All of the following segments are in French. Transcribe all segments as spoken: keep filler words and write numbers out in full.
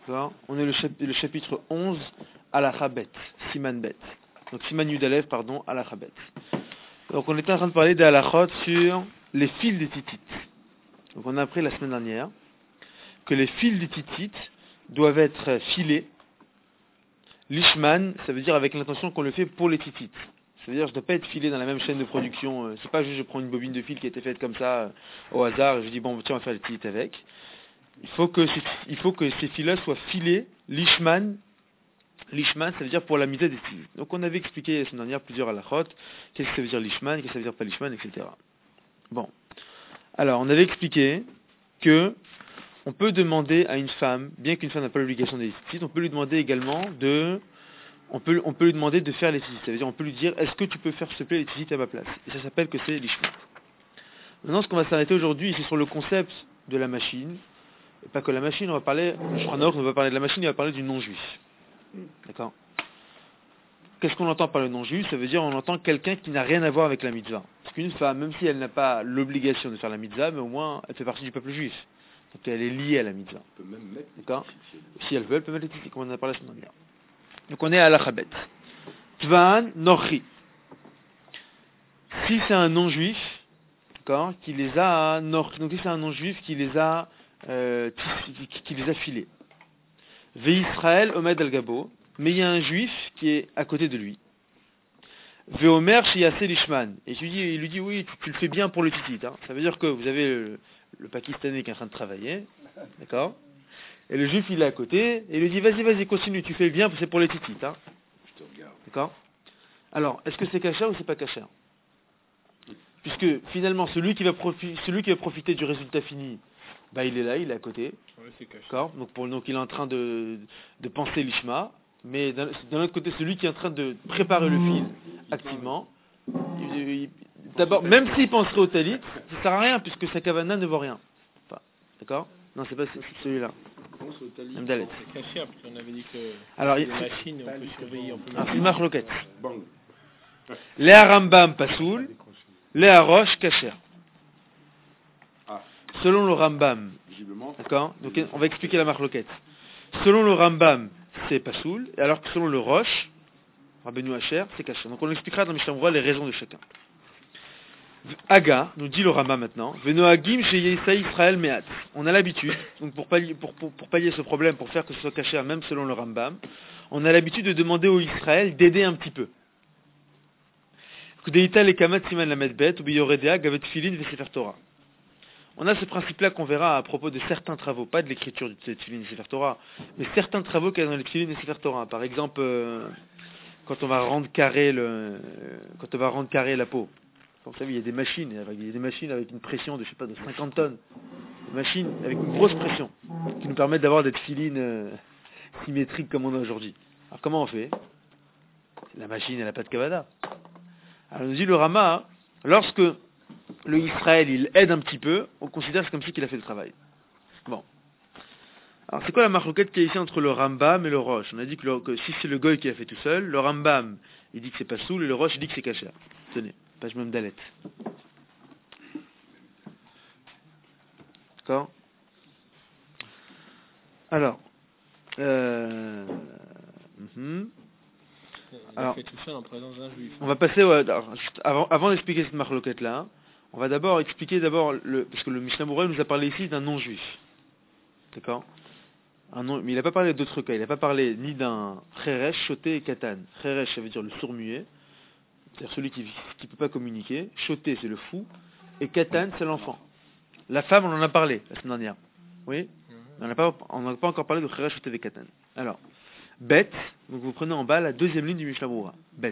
D'accord. On est le, chap- le chapitre onze, Halacha Bet, Siman Bet. Donc Siman Yudalev, pardon, Halacha Bet. Donc on était en train de parler des halachot sur les fils des titites. Donc on a appris la semaine dernière que les fils des titites doivent être filés. Lishman, ça veut dire avec l'intention qu'on le fait pour les titites. Ça veut dire que je ne dois pas être filé dans la même chaîne de production. C'est pas juste je prends une bobine de fil qui a été faite comme ça euh, au hasard et je dis bon tiens on va faire les titites avec. Il faut que ces, il faut que ces fils-là soient filés. Lishman, Lishman, ça veut dire pour la misère des titites. Donc on avait expliqué la semaine dernière plusieurs halachot. Qu'est-ce que ça veut dire Lishman, qu'est-ce que ça veut dire pas Lishman, et cetera. Bon. Alors on avait expliqué que on peut demander à une femme, bien qu'une femme n'a pas l'obligation des titites, on peut lui demander également de, on peut, on peut lui demander de faire les titites. Ça veut dire, on peut lui dire, est-ce que tu peux faire s'il te plaît les titites à ma place? Et ça s'appelle que c'est l'ishmat. Maintenant, ce qu'on va s'arrêter aujourd'hui, c'est sur le concept de la machine. Et pas que la machine, on va parler, le Shulchan Aruch ne va pas parler de la machine, il va parler du non-juif. D'accord? Qu'est-ce qu'on entend par le non-juif? Ça veut dire, on entend quelqu'un qui n'a rien à voir avec la mitzvah. Parce qu'une femme, même si elle n'a pas l'obligation de faire la mitzvah, mais au moins, elle fait partie du peuple juif. Donc elle est liée à la mitzvah. Elle peut même mettre D'accord. Si elle veut, elle peut mettre les titites, comme on en a parlé la semaine dernière. Donc on est à la chabet. Tvan Nochi. Si c'est un non-juif, d'accord, qui les a Nochi, donc si c'est un non-juif qui les a euh, qui, qui les a filés. Ve Israël Omed al Gabo, mais il y a un juif qui est à côté de lui. Ve Omer Shiyase Lishman. Et il lui dit, il lui dit oui, tu, tu le fais bien pour le titit. Hein. Ça veut dire que vous avez le, le Pakistanais qui est en train de travailler, d'accord. Et le juif il est à côté, et il lui dit vas-y, vas-y, continue, tu fais bien, c'est pour les titites. Hein. Je te regarde. D'accord. Alors, est-ce que c'est kasher ou c'est pas kasher? Puisque finalement, celui qui, va profi- celui qui va profiter du résultat fini, bah il est là, il est à côté. Ouais, c'est caché. D'accord. Donc, pour, donc il est en train de, de penser l'ishma, mais d'un, d'un autre côté, celui qui est en train de préparer le fil activement, il- il- d'abord, même s'il penserait au talit, ça sert à rien, puisque sa kavana ne vaut rien. Enfin, d'accord. Non, c'est pas c'est, c'est celui-là. Pense au talit. Amdalet. C'est caché, parce qu'on avait dit que Alors, les il- machines, on peut surveiller, on peut Alors, c'est une marloquette. Bang. Léa Rambam Pasoul, Léa Roche Kacher. Ah, Selon le Rambam, visiblement. d'accord. Donc on va expliquer la marloquette. Selon le Rambam, c'est Pasoul, et alors que selon le Roche, Rabbeinu Hacher, c'est Kacher. Donc on expliquera dans Mishnah Berurah les raisons de chacun. Aga, nous dit le Rambam maintenant, Venoagim chez Yisraël Israël Meat. On a l'habitude, donc pour pallier, pour, pour, pour pallier ce problème, pour faire que ce soit Kacher, même selon le Rambam, on a l'habitude de demander au Israël d'aider un petit peu. On a ce principe-là qu'on verra à propos de certains travaux, pas de l'écriture du Tfilin et Sefer Torah, mais certains travaux qu'il y a dans le Tfilin et Sefer Torah. Par exemple, euh, quand on va rendre carré le, euh, quand on va rendre carré la peau. Vous savez, il y a des machines, il y a des machines avec une pression de je sais pas de cinquante tonnes, des machines avec une grosse pression qui nous permettent d'avoir des Tfilin euh, symétriques comme on a aujourd'hui. Alors comment on fait? La machine, elle n'a pas de kavada. Alors nous dit le Rama, lorsque le Israël il aide un petit peu, on considère que c'est comme si qu'il a fait le travail. Bon. Alors c'est quoi la marloquette qui est ici entre le Rambam et le Roche? On a dit que, le, que si c'est le Goy qui a fait tout seul, le Rambam il dit que c'est pas soul et le Roche il dit que c'est kasher. Tenez, page même d'Alet. D'accord. Alors, euh, mm-hmm. Il a fait tout seul en présence d'un juif. On va passer, ouais, alors, juste avant, avant d'expliquer cette marloquette là, on va d'abord expliquer d'abord le, parce que le Mishnah Berurah nous a parlé ici d'un non-juif, d'accord, un non, mais il n'a pas parlé d'autres cas, il n'a pas parlé ni d'un cheresh, choté et katan. Cheresh ça veut dire le sourd-muet, c'est-à-dire celui qui ne peut pas communiquer, choté c'est le fou, et katan c'est l'enfant. La femme on en a parlé la semaine dernière, oui, on n'a pas, on n'a pas encore parlé de cheresh, choté et katan. Alors. Bet, donc vous prenez en bas la deuxième ligne du Mishnah Berurah. Bet.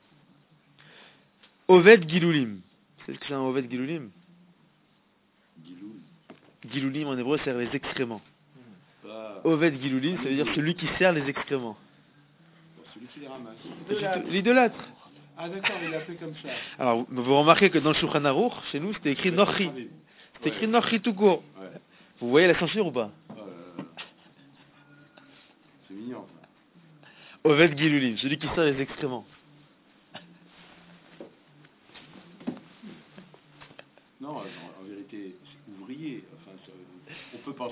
Oved Gilulim. Vous savez ce que c'est un Oved Gilulim? Gilulim en hébreu, c'est les excréments. Pas... Oved Gilulim, ça veut dire celui qui sert les excréments. Celui qui les ramasse. L'idolâtre. Ah d'accord, il l'a fait comme ça. Alors, vous remarquez que dans le Shulchan Aruch, chez nous, c'était écrit Nochi. C'était écrit Nochi tout court. Ouais. Vous voyez la censure ou pas? Oh là là. C'est mignon. Oved Gilulim, celui qui sert les excréments. Non, en, en vérité, c'est ouvrier. Enfin, ça, on peut penser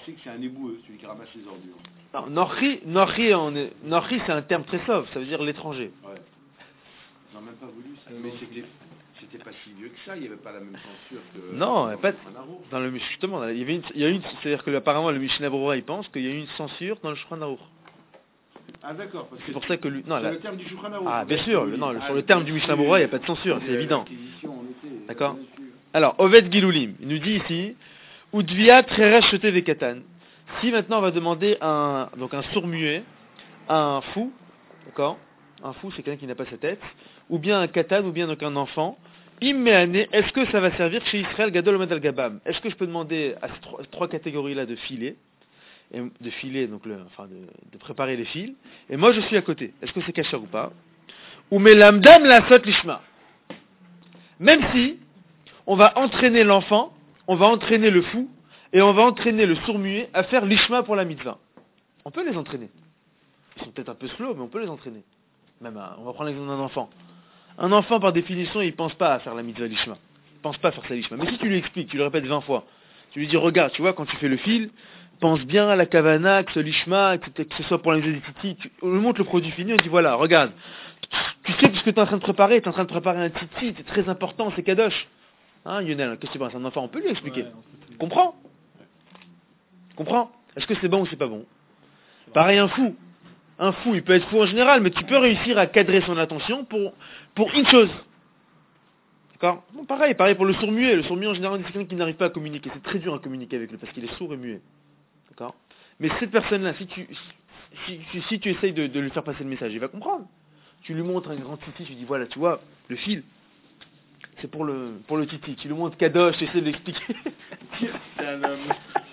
penser que c'est un éboueux, celui qui ramasse les ordures. Non, Norri, Norri, on est- Norri, c'est un terme très sauve, ça veut dire l'étranger. Ouais. Ils n'ont même pas voulu ça. Euh, Mais non. c'était, c'était pas si vieux que ça, il n'y avait pas la même censure que... Non, dans il y a pas de- le Shulchan Aruch. Dans le justement, il y avait une, il y a une, c'est-à-dire que apparemment le Mishnah Berurah, il pense qu'il y a eu une censure dans le Shulchan Aruch. Ah d'accord, parce que C'est pour ça que lui, non, c'est là, le terme du Shulchan Aruch. ah bien sûr, le- non, le- Ah, sur le terme du bien Mishnah sûr. Berurah, il n'y a pas de censure, c'est Euh, évident. l'acquisition, en effet, D'accord. bien sûr. Alors, Oved Gilulim, il nous dit ici, Udvia Treresh Shete Vekatan. Si maintenant on va demander un, donc un sourd-muet, un fou, d'accord, un fou c'est quelqu'un qui n'a pas sa tête, ou bien un katan, ou bien donc un enfant, Immeane, est-ce que ça va servir chez Israël Gadol Omed Al Gabam? Est-ce que je peux demander à ces trois, trois catégories-là de filer, et de filer, donc le, enfin de, de préparer les fils, et moi je suis à côté, est-ce que c'est kasher ou pas? Ou melamdam la sot lishma. Même si on va entraîner l'enfant, on va entraîner le fou, et on va entraîner le sourd-muet à faire l'ishma pour la mitzvah. On peut les entraîner. Ils sont peut-être un peu slow, mais on peut les entraîner. Même un- on va prendre l'exemple d'un enfant. Un enfant, par définition, il ne pense pas à faire la mitzvah l'ishma. Il ne pense pas à faire ça l'ishma. Mais si tu lui expliques, tu lui répètes vingt fois, tu lui dis, regarde, tu vois, quand tu fais le fil, pense bien à la kavana, que ce l'ishma, que, que ce soit pour la mitzvah des titi, tu, on lui montre le produit fini, on dit, voilà, regarde, tu sais tout ce que tu es en train de préparer, tu es en train de préparer un titi, c'est très important, c'est kadosh. Hein, Lionel, qu'est-ce que tu penses? Un enfant, on peut lui expliquer. Ouais, on peut- Comprends? Comprends? Est-ce que c'est bon ou c'est pas bon? Pareil, un fou. Un fou, il peut être fou en général, mais tu peux réussir à cadrer son attention pour, pour une chose. D'accord? Bon, pareil, pareil pour le sourd-muet. Le sourd-muet en général, c'est quelqu'un qui n'arrive pas à communiquer. C'est très dur à communiquer avec lui parce qu'il est sourd et muet. D'accord? Mais cette personne-là, si tu, si, si, si tu essayes de, de lui faire passer le message, il va comprendre. Tu lui montres un grand titi, tu lui dis voilà, tu vois, le fil, c'est pour le, pour le titi. Tu lui montres Kadosh, tu essaies de l'expliquer. C'est un homme.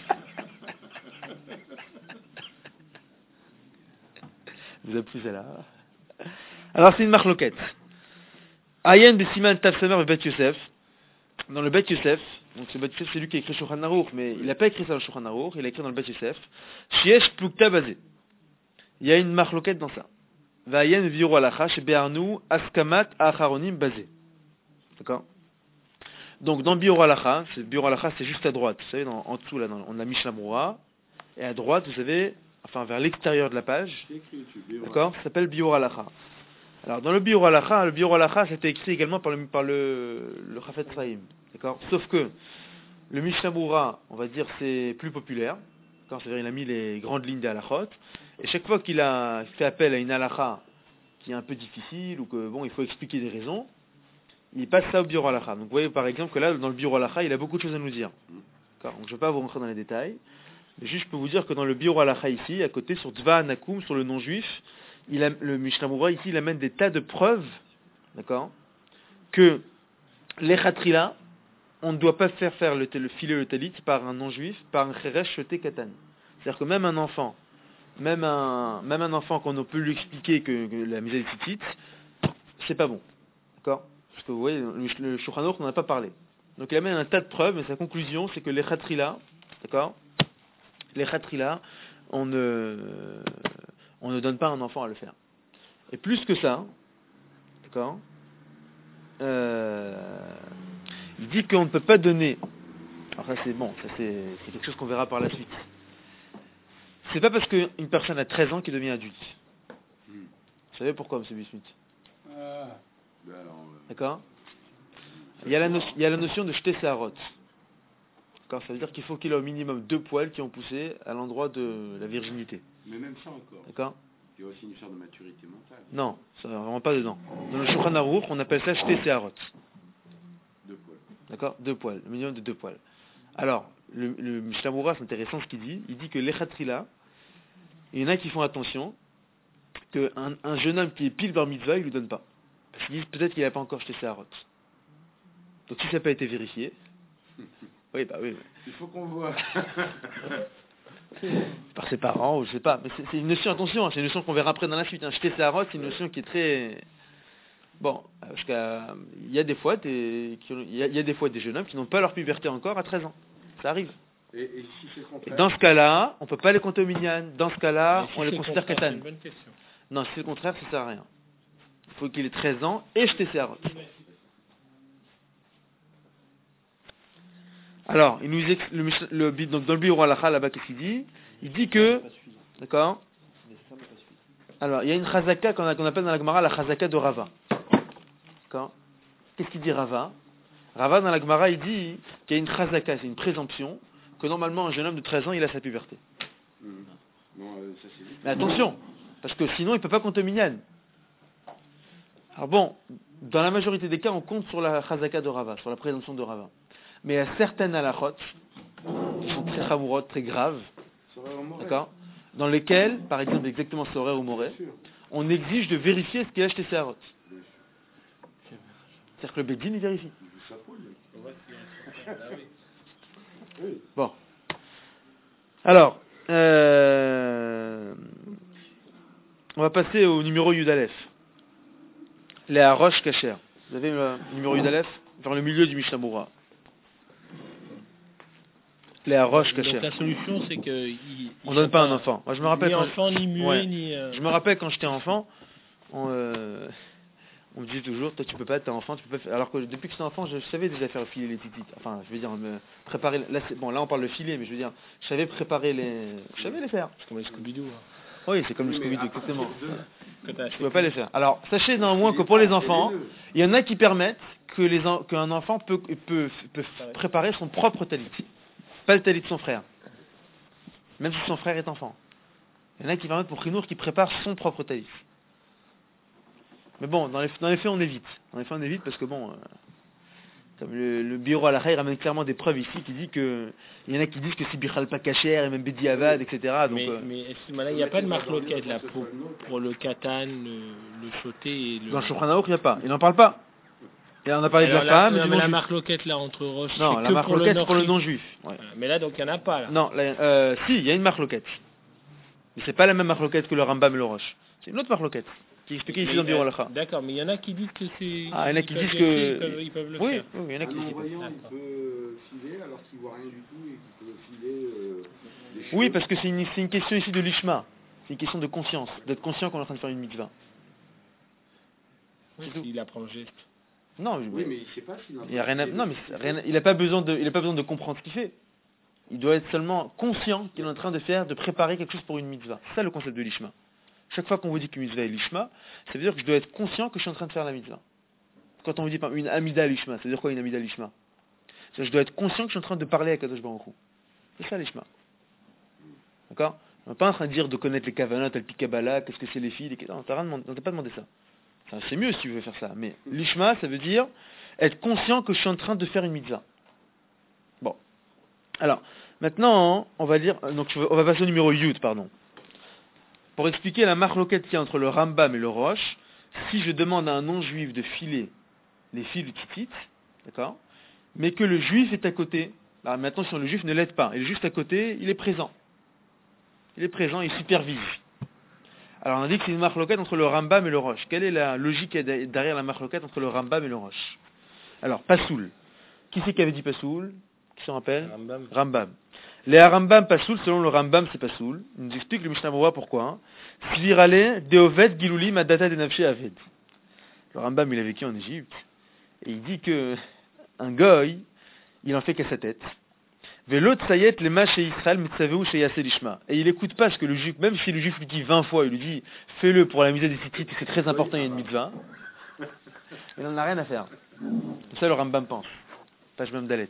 Vous avez plus celle-là. Alors c'est une marloquette. Ayen Besiman Tav Samer et Bet Yosef. Dans le Bet Yosef, donc ce Bet Yosef c'est lui qui a écrit Shulchan Aruch, mais il n'a pas écrit ça dans le Shulchan Aruch, il a écrit dans le Bet Yosef. Shiesh Plukta Bazé. Il y a une marloquette dans ça. Vayen Viro Alacha Shebearnu Askamat Acharonim Bazé. D'accord? Donc dans Biur Alacha, c'est Biur Alacha c'est juste à droite, vous savez, dans, en dessous là, dans, on a Mishnah Berurah, et à droite, vous savez, enfin vers l'extérieur de la page, C'est écrit dessus, Béora. d'accord, ça s'appelle Biur Alacha. Alors dans le Biur Alacha, le Biur Alacha c'était écrit également par le, par le, le Chafetz Chaim, d'accord, sauf que le Mishnah Berurah, on va dire, c'est plus populaire, d'accord, c'est-à-dire il a mis les grandes lignes des halachot, et chaque fois qu'il a fait appel à une halacha qui est un peu difficile, ou que bon, il faut expliquer des raisons, il passe ça au Biur Halacha. Donc vous voyez par exemple que là, dans le Biur Halacha, il a beaucoup de choses à nous dire. D'accord. Donc je ne vais pas vous rentrer dans les détails, mais juste je peux vous dire que dans le Biur Halacha ici, à côté, sur Dva Anakum, sur le non-juif, il a, le Mishnah Berurah ici, il amène des tas de preuves, d'accord, que les Khatrila, on ne doit pas faire faire le, le filet le talit par un non-juif, par un Cheresh Shoté Katan. C'est-à-dire que même un enfant, même un, même un enfant qu'on peut lui expliquer que, que la mise à tzitzit, c'est pas bon. D'accord? Parce que vous voyez, le, le Shulchan Aruch n'en a pas parlé. Donc il amène un tas de preuves, mais sa conclusion, c'est que les Khatrila, d'accord? Les Khatrila, on ne, on ne donne pas un enfant à le faire. Et plus que ça, d'accord? Euh, il dit qu'on ne peut pas donner. Alors ça c'est bon, ça c'est, c'est quelque chose qu'on verra par la suite. C'est pas parce qu'une personne a treize ans qu'il devient adulte. Hmm. Vous savez pourquoi, M. Bismuth? Ah. Ben alors, euh, D'accord? Il y, a la no- il y a la notion de jeter sa rotte. D'accord? Ça veut dire qu'il faut qu'il ait au minimum deux poils qui ont poussé à l'endroit de la virginité. mais même ça encore. D'accord? Il y a aussi une sorte de maturité mentale. Non, ça ne vraiment pas dedans. Dans le Shulchan Aruch, on appelle ça jeter sa rotte. Deux poils. D'accord? Deux poils, le minimum de deux poils. Alors, le, le Mishnah Berurah, c'est intéressant ce qu'il dit. Il dit que les Khatrila, il y en a qui font attention qu'un un jeune homme qui est pile bar mitzvah, il ne lui donne pas. Parce qu'ils disent peut-être qu'il n'a pas encore jeté sa rotte. Donc si ça n'a pas été vérifié, oui, bah oui, Il faut qu'on voit. par ses parents, ou je sais pas, mais c'est, c'est une notion, attention, c'est une notion qu'on verra après dans la suite. Hein. Jeter sa rotte, c'est une notion qui est très... Bon, parce qu'il y a des fois des, qui ont- il y a, il y a des fois des jeunes hommes qui n'ont pas leur puberté encore à treize ans. Ça arrive. Et, et si c'est le Et contraire? dans ce cas-là, on ne peut pas les compter au minyan. Dans ce cas-là, Mais si on les c'est le considère contraire, c'est katan. une bonne question. Non, si c'est le contraire, ça sert à rien. Il faut qu'il ait treize ans et jeter ses harottes. Alors, il nous ex- le, le, le, donc dans le Biur Halacha, là-bas, qu'est-ce qu'il dit? Il dit que, d'accord. Alors, il y a une chazaka qu'on, a, qu'on appelle dans la Gemara la chazaka de Rava. D'accord. Qu'est-ce qu'il dit Rava? Rava dans la Gemara, il dit qu'il y a une chazaka, c'est une présomption, que normalement un jeune homme de treize ans, il a sa puberté. Mmh. Bon, euh, ça, c'est vite. Mais attention, parce que sinon il ne peut pas compter minyan. Alors bon, dans la majorité des cas, on compte sur la chazaka de Rava, sur la présomption de Rava. Mais il y a certaines halachot, qui sont très chamourot, très graves, d'accord, dans lesquelles, par exemple exactement Soré ou Moré, on exige de vérifier ce qu'il a acheté ses harot. C'est-à-dire que le Bedin, il vérifie. Bon. Alors, euh, on va passer au numéro Yudalef. Les Harosh Kacher. Vous avez le numéro Yudalef vers le milieu du Mishnah Moura. Les Harosh Kacher. Donc la solution, c'est que il, on ne donne pas un enfant. Moi, je me rappelle ni quand enfant, ni muet, ouais. ni. Euh... Je me rappelle quand j'étais enfant, on, euh, on me disait toujours, toi tu peux pas, t'es enfant, tu peux pas faire. Alors que depuis que j'étais enfant, je, je savais déjà faire filer les titites. Enfin, je veux dire, me préparer. Là, c'est, bon, là on parle de filer, mais je veux dire, je savais préparer les, je savais les faire. C'est comme les Scooby-Doo. Hein. Oui, c'est comme le Scooby-Doo, exactement. Je ne peux pas les faire. Alors, sachez néanmoins que pour les enfants, il y en a qui permettent que les en, qu'un enfant peut, peut, peut préparer son propre talit. Pas le talit de son frère. Même si son frère est enfant. Il y en a qui permettent pour Khinour qui prépare son propre talit. Mais bon, dans les, dans les faits, on évite. Dans les faits, on évite parce que bon, euh, comme le, le bureau à la Khaï ramène clairement des preuves ici qui dit que il y en a qui disent que c'est Bichal pas kacher et même Bedi Avad, et cetera. Donc, mais euh, mais il n'y a pas de marloquette là pour, pour le katan, le, le sauté et le. Dans le Shulchan Aruch, il n'y a pas. Il n'en parle pas. Et on a parlé Alors de la là, femme. non, du mais non la juif. marloquette là entre Roche. Non, c'est la que marque pour le loquette c'est pour le Nord-Rive. non-juif. Ouais. Mais là, donc il n'y en a pas là. Non, la, euh, si, il y a une marque loquette. Mais c'est pas la même marque loquette que le Rambam et le Roche. C'est une autre marque loquette qui est expliquée ici Mais, dans le bureau euh, Halacha. D'accord, mais il y en a qui disent que c'est. Ah, il y en a ils qui peuvent disent vérifier, que. Ils peuvent, ils peuvent le oui, faire. oui, il y en a qui Un disent. non-voyant, il D'accord. peut filer alors qu'il voit rien du tout et qu'il peut filer euh, des Oui, cheveux. parce que c'est une, c'est une question ici de l'ishma. C'est une question de conscience, d'être conscient qu'on est en train de faire une mitzvah. Oui, s'il apprend le geste. Non, je- Oui, mais il ne sait pas s'il il y a rien à- non, mais c'est rien à- il n'a pas besoin de, il a pas besoin de comprendre ce qu'il fait. Il doit être seulement conscient qu'il est en train de faire, de préparer quelque chose pour une mitzvah. C'est ça le concept de l'ishma. Chaque fois qu'on vous dit qu'une mitzvah est l'ishma, ça veut dire que je dois être conscient que je suis en train de faire la mitzvah. Quand on vous dit par une amida l'ishma, ça veut dire quoi une amida l'ishma? C'est-à-dire que je dois être conscient que je suis en train de parler à Kadosh Baruch Hu. C'est ça l'ishma. D'accord? On n'est pas en train de dire de connaître les kavanot, le pikabala, qu'est-ce que c'est les filles, les... non, t'as rien demandé- on t'a pas demandé ça. Enfin, c'est mieux si tu veux faire ça, mais l'ishma, ça veut dire être conscient que je suis en train de faire une mitzvah. Bon. Alors, maintenant, on va dire, donc je- on va passer au numéro Yud, pardon. Pour expliquer la marloquette qu'il y a entre le Rambam et le Roche, si je demande à un non-juif de filer les fils du titit, d'accord, mais que le juif est à côté, alors maintenant si le juif ne l'aide pas, il est juste à côté, il est présent. Il est présent, il supervise. Alors on a dit que c'est une marloquette entre le Rambam et le Roche. Quelle est la logique derrière la marloquette entre le Rambam et le Roche? Alors, Pasoul. Qui c'est qui avait dit Pasoul? Qui s'en rappelle? Rambam. Rambam. Les Rambam Pasoul, selon le Rambam, c'est Pasoul. Il nous explique le Mishnah Berurah pourquoi. Svirale deovet giluli madata de nafshe aved. Le Rambam, il a vécu en Égypte. Et il dit que un goy, il en fait qu'à sa tête. Velo tsayet lema chez Israël mitzaveu chez Yasser Lishma. Et il écoute pas ce que le juif, même si le juif lui dit vingt fois, il lui dit fais-le pour la mitzvah des titites, c'est très important, il y a une mitzvah. Il n'en a rien à faire. C'est ça le Rambam pense. Page même d'Alet.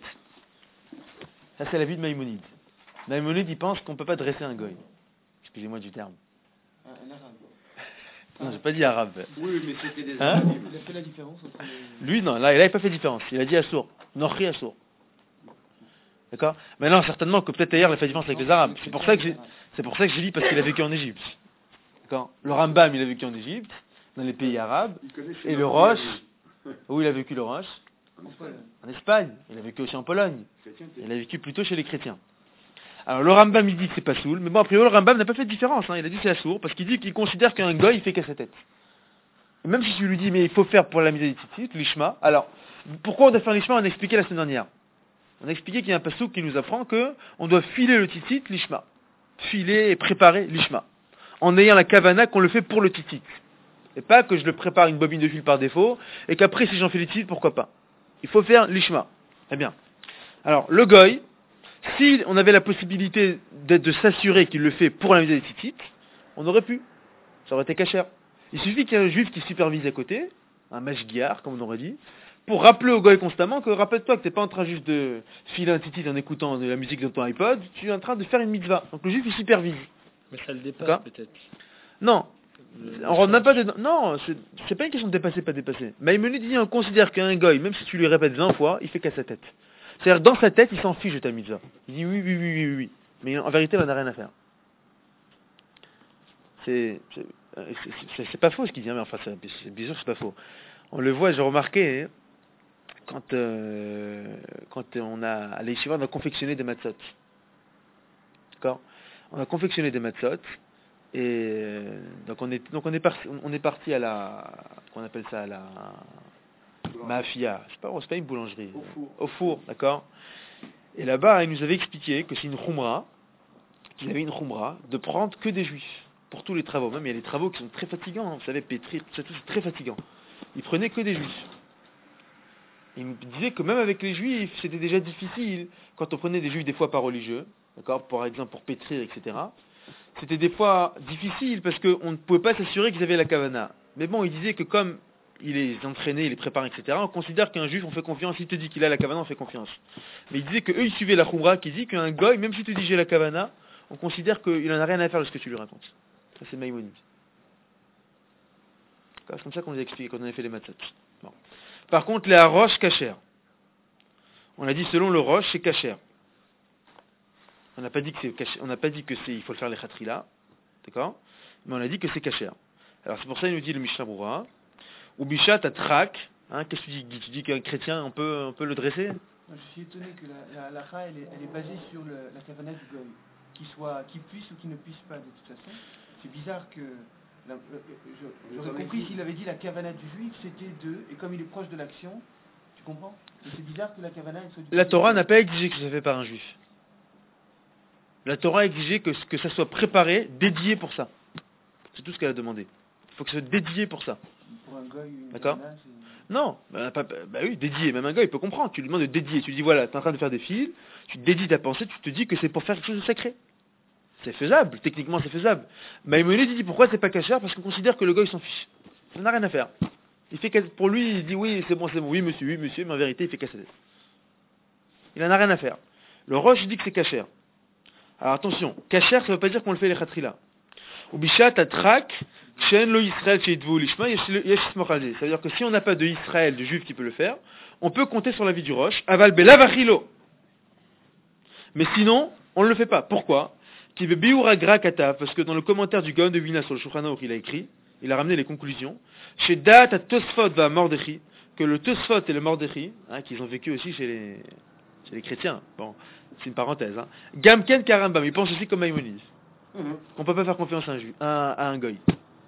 Ça c'est la vie de Maïmonide. Maïmonide il pense qu'on ne peut pas dresser un goy. Excusez-moi du terme. Un, un arabe. Non, j'ai pas dit arabe. Oui, mais c'était des Hein? arabes. Il a fait la différence entre les... Lui non, là il n'a pas fait différence. Il a dit Assour. Nochri Assour. D'accord? Maintenant certainement que peut-être ailleurs il a fait différence avec les arabes. C'est pour ça que j'ai, c'est pour ça que je dis parce qu'il a vécu en Égypte. D'accord? Le Rambam il a vécu en Égypte, dans les pays arabes. Il connaît Et ses le enfants, Roche, il où il a vécu le Roche? En Espagne. En Espagne. Il a vécu aussi en Pologne. Chrétien, t'es- Il a vécu plutôt chez les chrétiens. Alors le Rambam il dit que c'est pas soul, mais bon a priori le Rambam n'a pas fait de différence, hein. Il a dit c'est assour, parce qu'il dit qu'il considère qu'un goy il fait qu'à sa tête. Et même si tu lui dis mais il faut faire pour la mise des titites, l'ishma, alors pourquoi on doit faire l'ishma? On a expliqué la semaine dernière. On a expliqué qu'il y a un passouk qui nous apprend que on doit filer le titit, l'ishma. Filer et préparer l'ishma. En ayant la kavana qu'on le fait pour le titit. Et pas que je le prépare une bobine de fil par défaut, et qu'après si j'en fais les titites, pourquoi pas. Il faut faire l'ishma. Très bien. Alors, le goy, si on avait la possibilité d'être, de s'assurer qu'il le fait pour la misère des titites, on aurait pu. Ça aurait été cachère. Il suffit qu'il y ait un juif qui supervise à côté, un mashgiar, comme on aurait dit, pour rappeler au goy constamment que rappelle-toi que tu n'es pas en train juste de filer un titit en écoutant de la musique dans ton iPod, tu es en train de faire une mitzvah. Donc le juif il supervise. Mais ça le dépasse D'accord. peut-être. Non. On rentre même pas dedans. Non, c'est, c'est pas une question de dépasser, pas dépasser. Maïmonide dit on considère qu'un goy, même si tu lui répètes vingt fois, il fait qu'à sa tête. C'est-à-dire dans sa tête, il s'en fiche de ta mitzvah. Il dit oui, oui, oui, oui, oui. Mais en vérité, on n'a rien à faire. C'est, c'est, c'est, c'est, c'est pas faux ce qu'il dit, mais enfin, c'est, c'est, bien sûr, c'est pas faux. On le voit, j'ai remarqué, hein, quand, euh, quand on a, à l'Yeshiva, on a confectionné des matzot. D'accord. On a confectionné des matzot. Et euh, donc on est donc on est parti on est parti à la qu'on appelle ça à la mafia, c'est pas c'est pas une boulangerie, Au four, au four, d'accord. Et là-bas, il nous avait expliqué que c'est une khumra, qu'il avait une khumra de prendre que des juifs pour tous les travaux. Même il y a des travaux qui sont très fatigants, hein, vous savez, pétrir, tout ça, tout, c'est très fatigant. Il prenait que des juifs. Il me disait que même avec les juifs, c'était déjà difficile quand on prenait des juifs des fois pas religieux, d'accord, par exemple pour pétrir, et cetera. C'était des fois difficile parce qu'on ne pouvait pas s'assurer qu'ils avaient la kavana. Mais bon, il disait que comme il est entraîné, il est préparé, et cetera, on considère qu'un juif, on fait confiance. S'il te dit qu'il a la kavana, on fait confiance. Mais il disait qu'eux, ils suivaient la khumra qui dit qu'un goy, même s'il te dit j'ai la kavana, on considère qu'il n'en a rien à faire de ce que tu lui racontes. Ça, c'est Maïmonide. C'est comme ça qu'on nous a expliqué quand on a fait les matzot. Bon. Par contre, les harosh kasher. On a dit selon le roche, c'est kasher. On n'a pas dit que c'est caché, on n'a pas dit que c'est, il faut le faire les khatrila, d'accord? Mais on a dit que c'est kasher. Alors c'est pour ça qu'il nous dit le Mishnah Brura. Ou bishat atrak, hein, qu'est-ce que tu dis, Guy? Tu dis qu'un chrétien, on peut, on peut le dresser? Je suis étonné que la, la halakha, elle est, elle est basée sur le, la kavana du goy, qu'il soit, qu'il puisse ou qu'il ne puisse pas de toute façon. C'est bizarre que, la, je, j'aurais compris s'il avait dit la kavana du juif, c'était de, et comme il est proche de l'action, tu comprends? Et c'est bizarre que la kavana elle soit du La Torah n'a pas exigé que ça soit fait par un juif. La Torah a exigé que, que ça soit préparé, dédié pour ça. C'est tout ce qu'elle a demandé. Il faut que ça soit dédié pour ça. Pour un goy, une d'accord kavana, c'est... Non, bah, bah, bah oui, dédié. Même un gars, il peut comprendre. Tu lui demandes de dédier. Tu lui dis, voilà, tu es en train de faire des fils, tu dédies ta pensée, tu te dis que c'est pour faire quelque chose de sacré. C'est faisable, techniquement c'est faisable. Maïmonide dit pourquoi c'est pas kasher? Parce qu'on considère que le gars il s'en fiche. Ça n'a rien à faire. Il fait pour lui, il dit oui, c'est bon, c'est bon, oui monsieur, oui monsieur, mais en vérité il fait casser. Il en a rien à faire. Le roche il dit que c'est kasher. Alors attention, kasher ça veut pas dire qu'on le fait les khatrila. Ou bishat atrak, chen lo Israël chez Idvou lishma, yesh smochalé. Ça veut dire que si on n'a pas de Israël, de juif qui peut le faire, on peut compter sur la vie du roche, aval belavachilo. Mais sinon, on ne le fait pas. Pourquoi? Qui veut biura grakata, parce que dans le commentaire du Gaon de Vilna sur le Shulchan Aruch, il a écrit, il a ramené les conclusions, chez Dat à Tosfot va Mordechi, que le Tosfot et le Mordechi, hein, qu'ils ont vécu aussi chez les, chez les chrétiens, bon, c'est une parenthèse, hein. Gamken Karambam, ils pensent aussi comme Maïmonide, mm-hmm. qu'on ne peut pas faire confiance à un, ju- à, à un goy.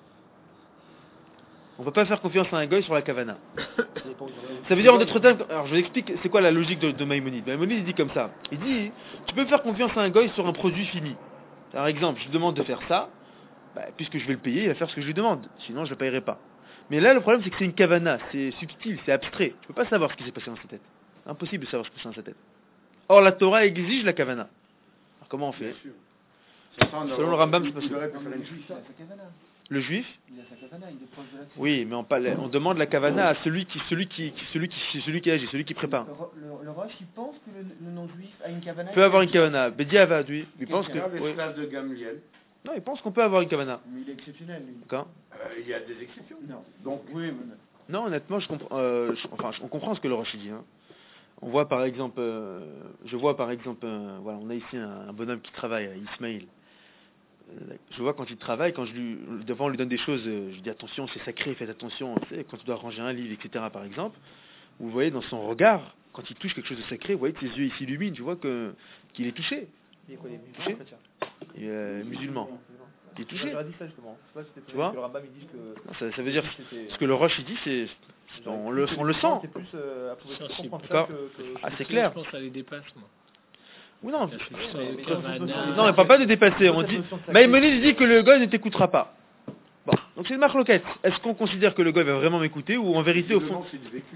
On ne peut pas faire confiance à un goy sur la kavana. Ça veut dire en d'autres termes, alors je vous explique c'est quoi la logique de, de Maïmonide. Maïmonide il dit comme ça, il dit, tu peux faire confiance à un goy sur un produit fini. Par exemple, je lui demande de faire ça, bah, puisque je vais le payer, il va faire ce que je lui demande, sinon je ne le payerai pas. Mais là le problème c'est que c'est une kavana, c'est subtil, c'est abstrait, tu ne peux pas savoir ce qui s'est passé dans sa tête. Impossible de savoir ce qui s'est passé dans sa tête. Or la Torah exige la kavana. Alors comment on fait? Selon le Rambam, c'est pas ça. Le juif, il a sa kavana, il est proche de l'action. Oui, mais on, on demande la kavana à celui qui, celui qui, celui qui, celui qui agit, celui qui prépare. Le, le, le roche, il pense que le, le non-juif a une kavana. Peut avoir une kavana. Bedi Avad, oui. Il pense que. Oui. Oui. de Gamliel. Non, il pense qu'on peut avoir une kavana. Mais il est exceptionnel, lui. D'accord. Euh, il y a des exceptions. Non. Donc, oui, mais... Non, honnêtement, je comprends. Euh, je, enfin, on comprend ce que le roche dit. Hein. On voit par exemple, euh, je vois par exemple, euh, voilà, on a ici un, un bonhomme qui travaille, Ismaïl. Je vois quand il travaille, quand je lui, devant on lui donne des choses, je lui dis attention, c'est sacré, faites attention, tu sais, quand tu dois ranger un livre, et cetera par exemple, vous voyez dans son regard, quand il touche quelque chose de sacré, vous voyez que ses yeux s'illuminent, tu vois que, qu'il est touché. Il est quoi, il est touché il est euh, musulman. Il est touché. Tu vois non, ça, ça veut dire, ce que le Roche il dit, c'est, on le, on le sent. D'accord. Ah, c'est clair. Je pense que ça les dépasse, moi. Oui, non, non, on ne parle pas de dépasser. On dit, Maïmonide dit que le goy ne t'écoutera pas. Bon, donc c'est une marloquette. Est-ce qu'on considère que le goy va vraiment m'écouter ou en vérité au fond c'est du vécu, hein.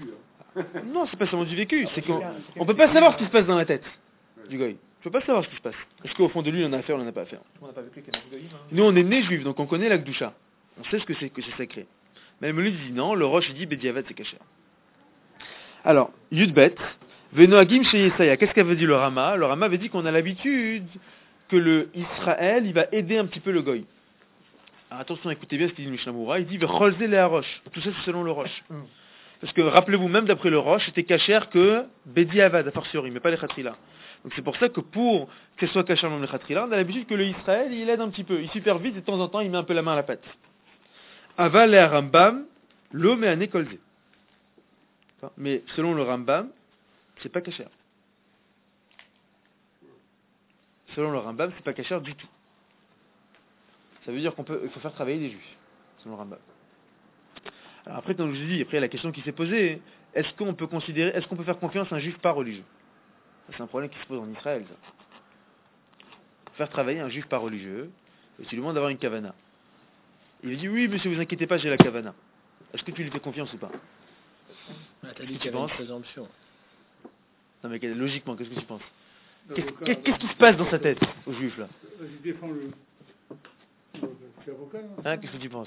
Non, c'est pas seulement du vécu, c'est qu'on on peut pas savoir ce qui se passe dans la tête du goy. Tu peux pas savoir ce qui se passe. Est-ce qu'au fond de lui, il en a à faire ou il en a pas à faire? On n'a pas vécu qu'il y a un goïm, hein. Nous, on est nés juifs, donc on connaît la Gdusha. On sait ce que c'est que c'est sacré. Mais le Melut dit non, le Roche il dit Bediavad c'est caché. Alors, Yudbet, Venoagim chez Yesaya, qu'est-ce qu'avait dit le Rama? Le Rama avait dit qu'on a l'habitude que le Israël, il va aider un petit peu le goy. Alors, attention, écoutez bien ce qu'il dit le Mishnah Moura, il dit Vecholze le Roche. Tout ça c'est selon le Roche. Mm. Parce que rappelez-vous, même d'après le Roche, c'était cachère que Bediavad, a fortiori, mais pas les Khatrila. Donc c'est pour ça que pour que ce soit cachère même les Khatrila, on a l'habitude que le Israël, il aide un petit peu. Il supervise et de temps en temps, il met un peu la main à la pâte. Aval et Rambam, l'homme est un écolzé. Mais selon le Rambam, c'est pas cachère. Selon le Rambam, c'est pas cachère du tout. Ça veut dire qu'on peut, il faut faire travailler les juifs, selon le Rambam. Alors après, comme je dis, après la question qui s'est posée, est-ce qu'on peut considérer, est-ce qu'on peut faire confiance à un juif pas religieux? C'est un problème qui se pose en Israël. Ça. Faire travailler un juif pas religieux, et tu lui demandes d'avoir une kavana. Il lui dit oui, monsieur, vous inquiétez pas, j'ai la kavana. Est-ce que tu lui fais confiance ou pas? Ah, t'as dit qu'il y avait une présomption. Non mais logiquement, qu'est-ce que tu penses? Qu'est-ce, qu'est-ce qui se passe dans sa tête, au juif là? Je défends le... C'est avocat, non? Hein, qu'est-ce que tu penses?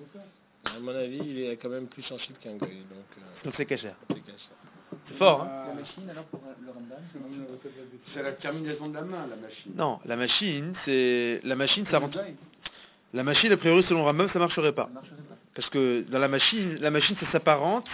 À mon avis, il est quand même plus sensible qu'un goy. Donc, euh, donc c'est cachère. C'est cachère. C'est fort, hein? La machine, alors, pour le Rambam, c'est la terminaison de la main, la machine. Non, la machine, c'est... La machine, ça rentre... La machine, a priori, selon Rambam, ça marcherait pas. Parce que dans la machine, la machine, ça s'apparente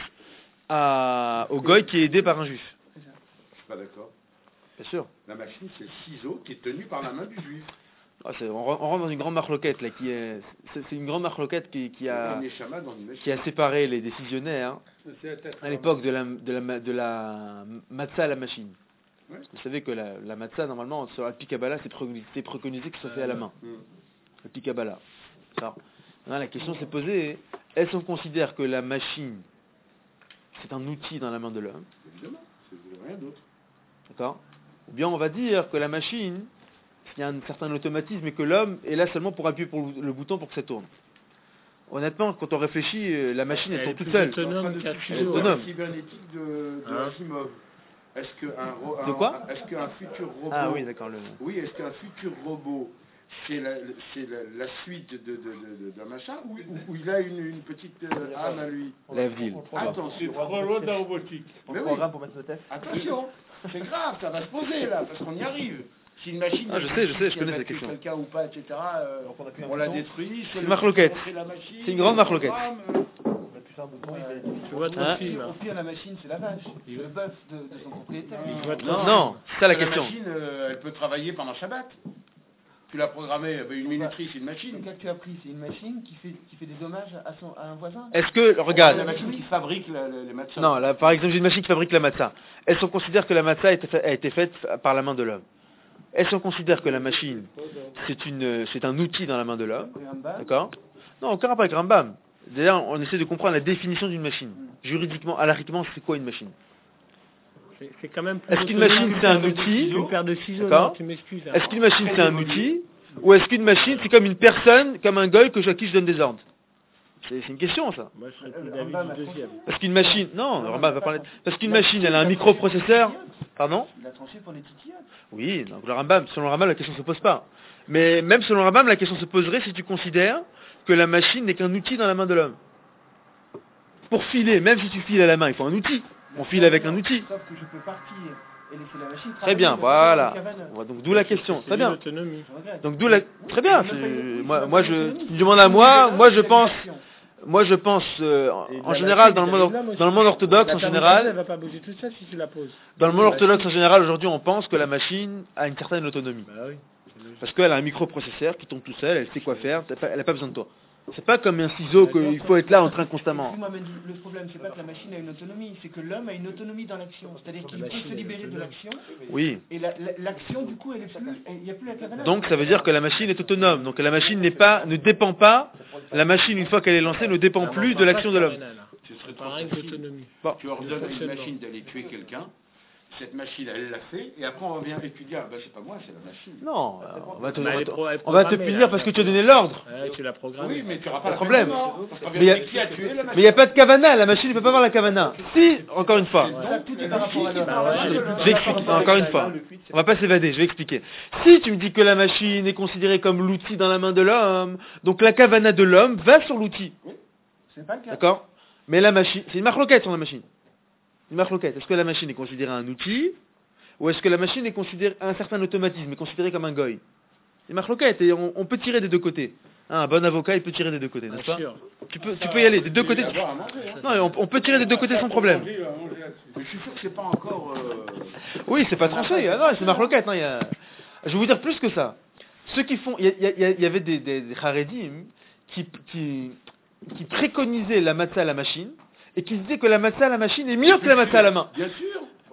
à... au goy qui est aidé par un juif. Je suis pas d'accord. Bien sûr. La machine, c'est le ciseau qui est tenu par la main du juif. Ah, c'est, on, on rentre dans une grande marloquette là, qui est, c'est, c'est une grande marloquette qui, qui a, qui a séparé les décisionnaires hein, à l'époque de la, de la, de la matzah à la machine. Ouais. Vous savez que la, la matzah normalement sur la Kabbalah c'est, pré, c'est préconisé que ce soit fait à la main. Mmh. La Kabbalah. Alors, la question s'est posée, est-ce qu'on considère que la machine c'est un outil dans la main de l'homme? Évidemment, c'est rien d'autre. D'accord? Ou bien on va dire que la machine il y a un certain automatisme et que l'homme est là seulement pour appuyer pour le bouton pour que ça tourne. Honnêtement, quand on réfléchit, la machine elle, elle tourne toute seule. Autonome, elle est autonome. La cybernétique de, de hein? Asimov. Est-ce qu'un ro- de quoi Est-ce qu'un futur robot? Ah oui, d'accord. Le... Oui, est-ce qu'un futur robot c'est la, c'est la, la suite de, de, de, de, d'un machin ou, ou il a une, une petite euh, âme à lui? L'Avdil. Attention, c'est trop loin de la robotique. On le programme pour mettre le test. Attention, c'est grave, ça va se poser là, parce qu'on y arrive. Si une machine, ah, je sais, je sais, je connais cette question. Quelqu'un ou pas, et cetera. Euh, on, on la détruit. C'est une marloquette. C'est une grande marloquette. Euh, tu vois ton film. Au pire, la machine, c'est la vache. C'est le bœuf de, de son propriétaire. Non, non, c'est ça la question. La machine, euh, elle peut travailler pendant Shabbat. Tu l'as programmé, une minuterie, c'est une machine. Le cas que tu as pris, c'est une machine qui fait, qui fait des dommages à, son, à un voisin. Est-ce que, regarde... La machine qui fabrique la, la, les matzahs. Non, là, par exemple, j'ai une machine qui fabrique la matzah. Est-ce qu'on considère que la matzah a été, fait, a été faite par la main de l'homme? Est-ce qu'on considère que la machine, c'est, une, c'est un outil dans la main de l'homme? D'accord? Non, aucun rapport avec Rambam. D'ailleurs, on essaie de comprendre la définition d'une machine. Juridiquement, halakhiquement, c'est quoi une machine? c'est, c'est quand même plus Est-ce qu'une machine, c'est un outil? Une paire de ciseaux, non, tu m'excuses. Est-ce qu'une machine, c'est un outil? Ou est-ce qu'une machine, c'est comme une personne, comme un goy que à qui je donne des ordres? C'est, c'est une question, ça. Moi, je serais plus d'avis du deuxième. Parce qu'une machine... Non, Rambam va parler... Parce qu'une machine, elle a un microprocesseur... Pardon? Il a tranché pour les titillotes. Oui, donc le Rambam, selon le Rambam, la question ne se pose pas. Mais même selon le Rambam, la question se poserait si tu considères que la machine n'est qu'un outil dans la main de l'homme. Pour filer, même si tu files à la main, il faut un outil. On file avec un outil. Sauf que je peux partir et laisser la machine très bien, voilà. Donc d'où la question. Très bien. Donc d'où la... Très bien. Moi, moi, je... Tu me demandes à moi, moi je pense... Moi, je pense, euh, en général, dans le monde, dans le monde orthodoxe, en général, elle va pas bouger tout ça si tu la poses. Dans le monde orthodoxe, en général, aujourd'hui, on pense que la machine a une certaine autonomie. Bah oui. Parce qu'elle a un microprocesseur qui tombe tout seul, elle sait quoi faire, elle n'a pas besoin de toi. C'est pas comme un ciseau qu'il faut être là en train constamment. Le problème, c'est pas que la machine a une autonomie, c'est que l'homme a une autonomie dans l'action. C'est-à-dire qu'il peut se libérer de l'action. Oui. Et la, la, l'action, du coup, elle est plus, il n'y a plus la kavanah. Donc ça veut dire que la machine est autonome. Donc la machine n'est pas, ne dépend pas. La machine, une fois qu'elle est lancée, ne dépend plus de l'action de l'homme. Ce serait trop facile. d'autonomie. Bon. Tu ordonnes à une machine d'aller tuer quelqu'un. cette machine, elle l'a fait, et après on revient et tu dis, ah ben c'est pas moi, c'est la machine. Non, on va te, Bah, on va elle est te- pro- elle est on va te programmée, punir là. parce que tu as donné l'ordre. Ouais, tu l'as programmé. Oui, mais tu n'auras pas Pas la de problème. problème. Parce qu'on Mais y a- vient de qui a tué la machine. Mais il n'y a pas de kavana, la machine ne peut pas avoir la kavana. Si, encore une fois, Donc, tout est la par rapport à machine, l'homme. Bah ouais, c'est les pas plus- je vais expliquer, encore une fois. On va pas s'évader, je vais expliquer. Si tu me dis que la machine est considérée comme l'outil dans la main de l'homme, donc la kavana de l'homme va sur l'outil. C'est pas le cas. D'accord? Mais la machine, c'est une marloquette sur la machine. Une marloquette. Est-ce que la machine est considérée un outil ou est-ce que la machine est considérée un certain automatisme, est considérée comme un goy? C'est une marloquette et on, on peut tirer des deux côtés. Hein, un bon avocat, il peut tirer des deux côtés, n'est-ce Bien pas? sûr. Tu peux, tu peux y aller des deux côtés. avoir à manger, hein. Non, on, on peut tirer des deux côtés sans problème. Mais je suis sûr que c'est pas encore. euh, Oui, c'est pas tranché. Ah non, c'est marloquette. Hein, il y a... Je vais vous dire plus que ça. Ceux qui font, il y, a- il y a- il y avait des, des, des Haredim qui, qui, qui préconisaient la matzah à la machine et qui disaient que la matzah à la machine est mieux que la matzah à la main. Bien sûr.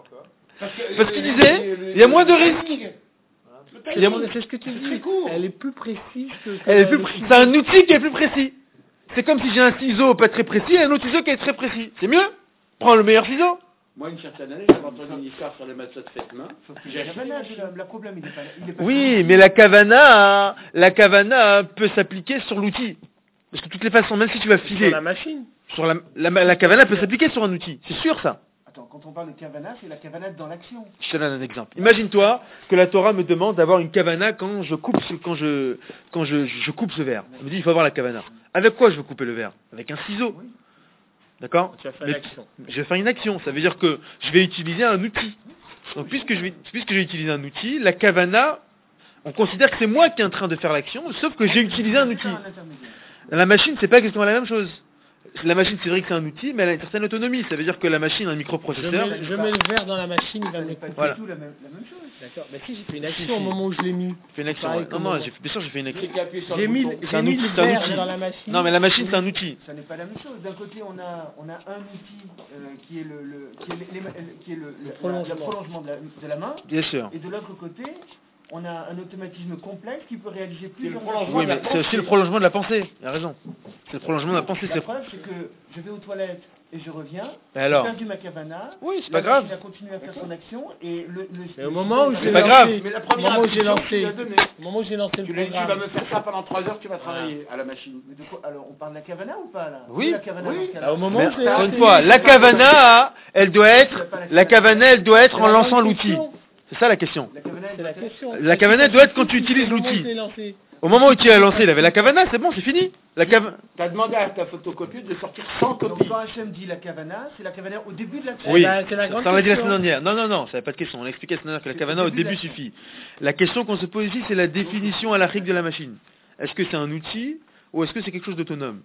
Parce que- Parce qu'ils disaient, il y a moins de risques. Il y a moins- C'est ce que tu C'est dis. très court. Elle est plus précise que. Elle est plus pré- C'est un outil qui est plus précis. C'est comme si j'ai un ciseau pas très précis et un autre ciseau qui est très précis. C'est mieux. Prends le meilleur ciseau. Moi, une certaine année, j'avais entendu une histoire sur les matzahs de fête main. J'ai La acheté kavana, une c'est machine. le, le problème, il est pas, il est pas Oui, mais la kavana, la kavana peut s'appliquer sur l'outil. Parce que de toutes les façons, même si tu vas Sur filer la machine. sur la, la, la kavana peut s'appliquer sur un outil. C'est sûr ça. Attends, quand on parle de kavana, c'est la kavana dans l'action. Je te donne un exemple. Imagine-toi que la Torah me demande d'avoir une kavana quand je coupe ce, quand je, quand je, je coupe ce verre. Elle me dit il faut avoir la kavana. Avec quoi je veux couper le verre? Avec un ciseau. D'accord? Tu as fait Mais l'action. je vais faire une action. Ça veut dire que je vais utiliser un outil. Donc puisque je vais, puisque j'ai utilisé un outil, la kavana, on considère que c'est moi qui est en train de faire l'action, sauf que j'ai utilisé un outil. C'est un intermédiaire. La machine, c'est pas exactement la même chose. La machine, c'est vrai que c'est un outil, mais elle a une certaine autonomie. Ça veut dire que la machine a un Je microprocesseur. mets, je mets le verre dans la machine, il va Ça me n'est le pas couper. Voilà. du tout la même, la même chose. D'accord. Mais si j'ai fait une Si, action si. au moment où je l'ai mis. J'ai fait une action. Pareil, ouais. Non, comment non, on- j'ai fait- bien sûr, j'ai fait une action. J'ai appuyé sur J'ai le mis, bouton. C'est j'ai un mis outil, le c'est un verre outil. dans la machine. Non, mais la machine, c'est un outil. Ça n'est pas la même chose. D'un côté, on a, on a un outil euh, qui est le, le, qui est les- les- qui est le, le- prolongement. la- le prolongement de la, de la main, Bien sûr. et de l'autre côté, on a un automatisme complexe qui peut réaliser le plusieurs prolongement Oui, de la mais c'est aussi le prolongement de la pensée. Il a raison. C'est le prolongement de la pensée. La C'est... preuve, c'est que je vais aux toilettes et je reviens. Et alors? J'ai perdu ma kavana. Oui, c'est La pas grave. machine a continué à faire son action et le. le Mais au moment où le- j'ai pas lancé, grave. Mais la au première moment où j'ai impulsion, lancé, tu l'as donnée. au moment où j'ai lancé Tu le lui as dit, tu vas programme. me faire ça pendant trois heures, tu vas travailler à la machine. Mais de quoi Alors, on parle de la kavana ou pas là Oui. La kavana Oui. dans ce cas-là. Bah, au moment Mais où j'ai encore lancé. une fois, la kavana, elle doit être, la kavana, elle doit être en lançant l'outil. C'est ça la question. La kavana, C'est la elle doit être- question. La kavana doit être quand tu utilises Au moment où l'outil. je l'ai lancé. Au moment où tu l'as lancé, il avait la kavana, c'est bon, c'est fini. La cav... Tu as demandé à ta photocopieuse de sortir cent Donc copies. quand Hachem dit la kavana, c'est la kavana au début de l'action. Oui, Eh ben, c'est la ça grande on l'a dit la question. semaine dernière. Non, non, non, ça n'a pas de question. On a expliqué la semaine dernière que la C'est kavana au au début de début l'action. suffit. La question qu'on se pose ici, c'est la définition à la règle de la machine. Est-ce que c'est un outil ou est-ce que c'est quelque chose d'autonome?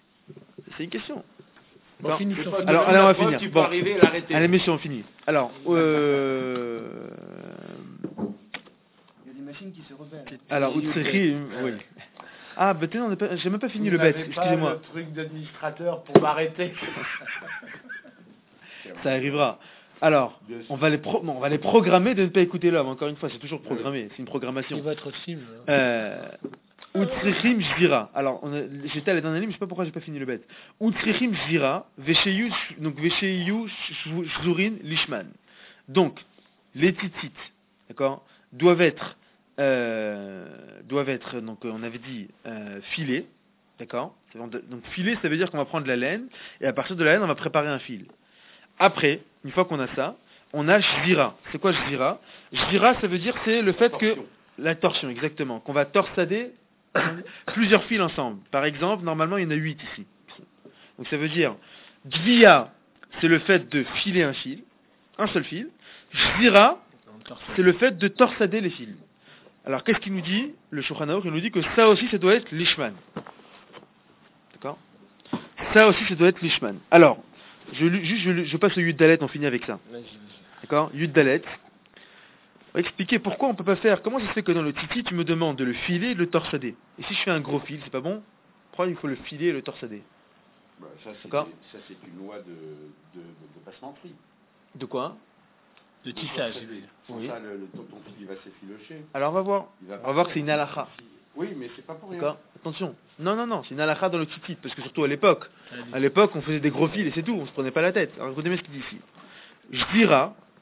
C'est une question. Bon, Bon. finissons. Alors, allez, on va Preuve, finir. Tu peux Bon. arriver et l'arrêter. Allez, messieurs, on finit. Alors, euh... Il y a des machines qui se rebellent. alors, Utseri, oui. Ah, bah, tenez, on n'a pas... j'ai même pas fini le Vous bête, n'avez pas excusez-moi. le truc d'administrateur pour m'arrêter. Ça arrivera. Alors, Bien sûr. on va les, pro- bon, on va les programmer de ne pas écouter l'homme. Encore une fois, c'est toujours programmé, c'est une programmation. C'est votre sim. hein. Euh, Utsrichim Jvira. Alors, on a- j'étais à la dernière ligne, mais je sais pas pourquoi j'ai pas fini le bête. Utsrichim Jvira, Vesheyu, donc Vesheyu Shzurin Lishman. Donc, les titites, d'accord, doivent être, euh, doivent être, donc on avait dit, euh, filés, d'accord. Donc filer, ça veut dire qu'on va prendre de la laine, et à partir de la laine, on va préparer un fil. Après, une fois qu'on a ça, on a Jvira. C'est quoi Jvira? Jvira, ça veut dire c'est le fait que... Torsion. La torsion, exactement. Qu'on va torsader plusieurs fils ensemble. Par exemple, normalement, il y en a huit ici. Donc ça veut dire, Dvia, c'est le fait de filer un fil, un seul fil. Jvira, c'est le fait de torsader les fils. Alors, qu'est-ce qu'il nous dit? Le Shulchan Aruch, il nous dit que ça aussi, ça doit être l'ishman. D'accord? Ça aussi, ça doit être l'ishman. Alors, je, juste, je, je passe au Yud Dalet, on finit avec ça. D'accord? Yud Dalet. On va expliquer pourquoi on ne peut pas faire. Comment ça se fait que dans le titi, tu me demandes de le filer et de le torsader? Et si je fais un gros fil, c'est pas bon? Pourquoi il faut le filer et le torsader? Bah, ça, c'est D'accord. des- ça, c'est une loi de, de, de, de passementerie. De quoi? De tissage. Sans Oui. ça, le, le, ton, ton fil, il va s'effilocher. Alors on va voir. Il va On va voir que c'est une halakha. Oui, mais c'est pas pour rien. D'accord? Attention. Non, non, non, c'est une halakha dans le titi, parce que surtout à l'époque. À l'époque, on faisait des gros fils et c'est tout, on se prenait pas la tête. Alors écoutez bien ce qu'il dit ici. Jdira,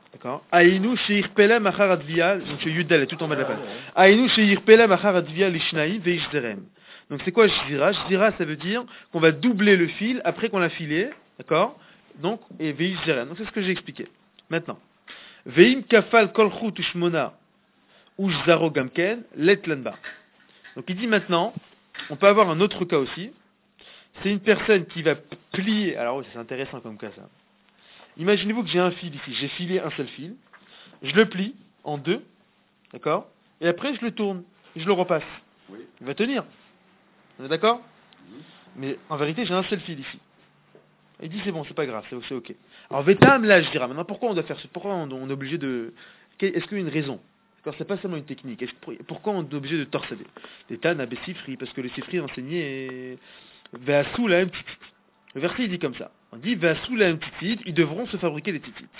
D'accord. Aïnou sheir pelem achar advia, donc chez Yudel, tout en bas de la page. Aïnou sheir pelem achar advia lishnaim veishderem. Donc c'est quoi Shzira? Shzira, ça veut dire qu'on va doubler le fil après qu'on l'a filé, d'accord? Donc, et veishderem. Donc c'est ce que j'ai expliqué. Maintenant. Veim kafal kol chut ushmona ushzaro gamken let lanba. Donc il dit maintenant, on peut avoir un autre cas aussi. C'est une personne qui va plier, alors oui, c'est intéressant comme cas ça. Imaginez-vous que j'ai un fil ici, j'ai filé un seul fil, je le plie en deux, d'accord? Et après je le tourne, et je le repasse. Oui. Il va tenir. On est d'accord? Mais en vérité j'ai un seul fil ici. Il dit c'est bon, c'est pas grave, c'est, c'est ok. Alors Vétam, là je dirais maintenant pourquoi on doit faire ce, pourquoi on, on est obligé de, est-ce qu'il y a une raison? D'accord, c'est pas seulement une technique. Est-ce, pourquoi on est obligé de torsader? Vétam a Sifri, parce que le Sifri enseignait Veasou la M titit. Le verset il dit comme ça. On dit Veasou la M titit, ils devront se fabriquer des titites.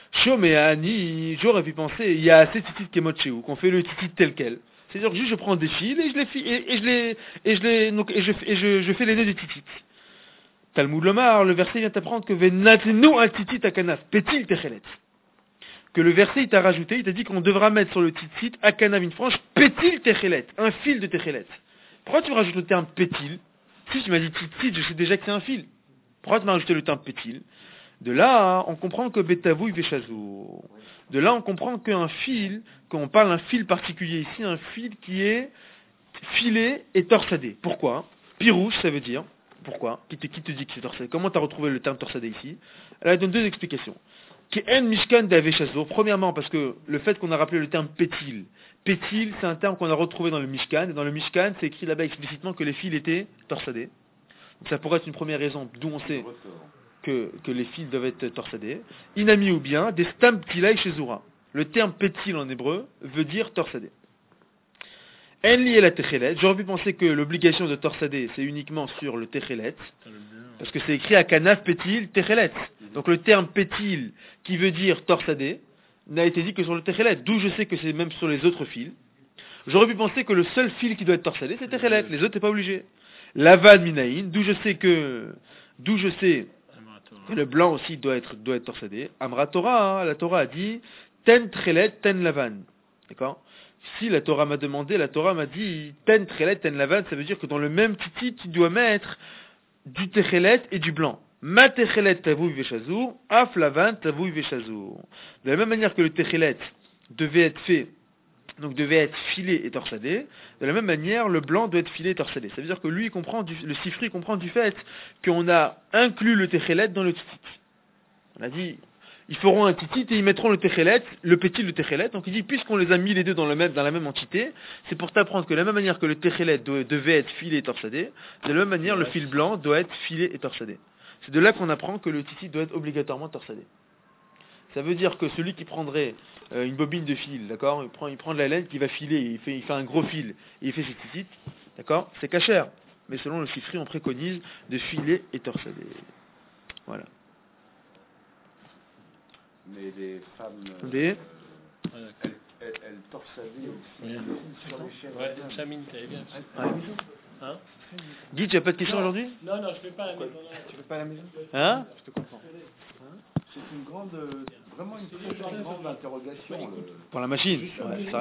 Shomeani, j'aurais pu penser, il y a assez de titites kemotchéou, qu'on fait le titit tel quel. C'est-à-dire que juste je prends des fils et je les et, et je les et je les donc et je et je, je fais les nœuds des titites. Talmud Lomar, le verset vient t'apprendre que venatnu al titit akanaf, pétil techelet. Que le verset il t'a rajouté, il t'a dit qu'on devra mettre sur le titit akanaf une frange pétil techelet, un fil de techelet. Pourquoi tu rajoutes le terme pétil? Si tu m'as dit titit, je sais déjà que c'est un fil. Pourquoi tu m'as rajouté le terme pétil? De là, on comprend que betavou vechazour. De là, on comprend qu'un fil, quand on parle d'un fil particulier ici, un fil qui est filé et torsadé. Pourquoi? Pirouche, ça veut dire. Pourquoi? Qui te, qui te dit que c'est torsadé? Comment tu as retrouvé le terme torsadé ici? Elle donne deux explications. Qu'en mishkan d'avechazor. Premièrement, parce que le fait qu'on a rappelé le terme pétil. Pétil, c'est un terme qu'on a retrouvé dans le mishkan. Et dans le mishkan, c'est écrit là-bas explicitement que les fils étaient torsadés. Donc ça pourrait être une première raison d'où on sait que, que les fils doivent être torsadés. Inami ou bien, des stam ptilai chez Zura. Le terme pétil en hébreu veut dire torsadé. En lié la techelet. J'aurais pu penser que l'obligation de torsader, c'est uniquement sur le techelet. Parce que c'est écrit à kanaf pétil techelet. Donc le terme pétil, qui veut dire torsadé, n'a été dit que sur le techelet. D'où je sais que c'est même sur les autres fils. J'aurais pu penser que le seul fil qui doit être torsadé, c'est techelet. Les autres, c'est pas obligé. Lavad minaïn, d'où je sais que, d'où je sais que le blanc aussi doit être, doit être torsadé. Amra Torah, hein, la Torah a dit, ten trelet, ten lavan. D'accord? Si la Torah m'a demandé, la Torah m'a dit, ten trelet, ten lavan, ça veut dire que dans le même titit, tu dois mettre du techelet et du blanc. Ma techelet tavouy veshazour, af lavan tavouy veshazour. De la même manière que le techelet devait être fait, donc devait être filé et torsadé, de la même manière, le blanc doit être filé et torsadé. Ça veut dire que lui, il comprend du, le Sifri comprend du fait qu'on a inclus le techelet dans le titit. On a dit, ils feront un titit et ils mettront le techelet, le pétil de techelet. Donc il dit, puisqu'on les a mis les deux dans, le même, dans la même entité, c'est pour t'apprendre que de la même manière que le techelet doit, devait être filé et torsadé, de la même manière, le fil blanc doit être filé et torsadé. C'est de là qu'on apprend que le titit doit être obligatoirement torsadé. Ça veut dire que celui qui prendrait euh, une bobine de fil, d'accord, il prend, il prend de la laine, qui va filer, il fait, il fait un gros fil, et il fait ses titites, d'accord, c'est cachère. Mais selon le Sifri, on préconise de filer et torsader. Voilà. Mais les femmes, Des... euh, elles, elles, elles torsadaient aussi. Ouais. Sur les chaînes. Ouais, Chamine, t'avais bien. À la maison. Hein? Guy, tu n'as pas de questions aujourd'hui? Non, non, je fais pas à la maison. Tu fais pas à la maison? Hein? Je te comprends. C'est une grande, euh, vraiment une très, très grande interrogation. le- Pour la machine. Ouais, ça